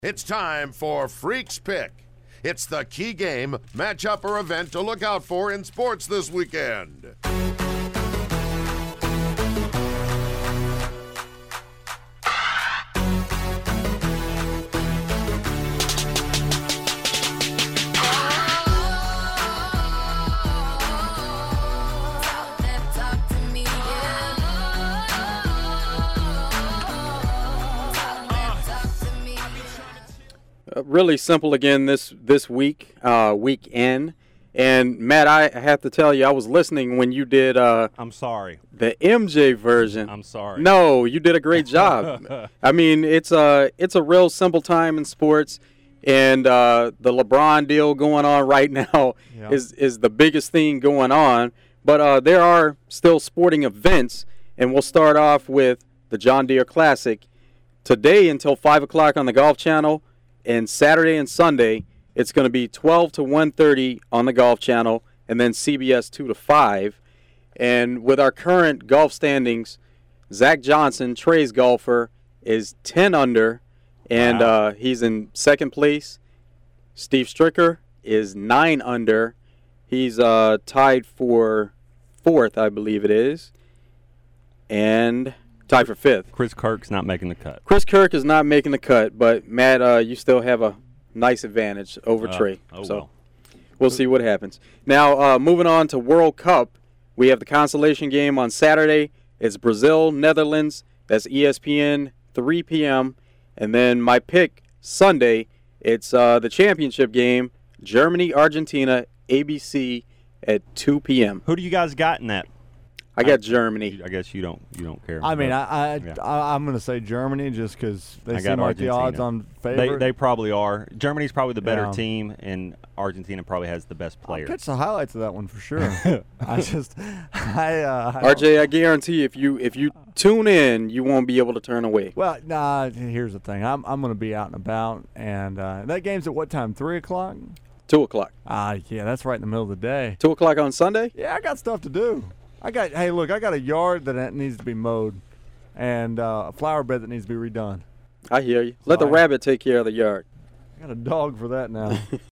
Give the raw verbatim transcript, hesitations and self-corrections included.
It's time for Freaks Pick. It's the key game, matchup, or event to look out for in sports this weekend. Uh, really simple again this this week, uh, weekend. And Matt, I have to tell you, I was listening when you did. Uh, I'm sorry. The M J version. I'm sorry. No, you did a great job. I mean, it's a it's a real simple time in sports, and uh, the LeBron deal going on right now Yeah. is is the biggest thing going on. But uh, there are still sporting events, and we'll start off with the John Deere Classic today until five o'clock on the Golf Channel. And Saturday and Sunday, it's going to be twelve to one thirty on the Golf Channel, and then C B S two to five. And with our current golf standings, Zach Johnson, Trey's golfer, is ten under, and Wow. uh, he's in second place. Steve Stricker is nine under. He's uh, tied for fourth, I believe it is, and tied for fifth. Chris Kirk's not making the cut. Chris Kirk is not making the cut, but Matt, uh, you still have a nice advantage over Uh, Trey. oh, so well. we'll see what happens. Now, uh, moving on to World Cup, we have the consolation game on Saturday. It's Brazil, Netherlands. That's E S P N, three p.m. And then my pick, Sunday, it's uh, the championship game, Germany, Argentina, A B C at two p.m. Who do you guys got in that? I got Germany. I guess you don't you don't care. I mean, but I, I, yeah. I I'm going to say Germany just because they I seem got like the Argentina. odds-on they favorite. they probably are. Germany's probably the better Yeah. team, and Argentina probably has the best I'll player. catch the highlights of that one for sure. I just, I, uh, I R J, don't- I guarantee if you if you tune in, you won't be able to turn away. Well, nah. Here's the thing. I'm I'm going to be out and about, and uh, that game's at what time? Three o'clock. Two o'clock. Ah, yeah, that's right in the middle of the day. Two o'clock on Sunday? Yeah, I got stuff to do. I got. Hey, look, I got a yard that needs to be mowed, and uh, a flower bed that needs to be redone. I hear you. Let the Sorry. rabbit take care of the yard. I got a dog for that now.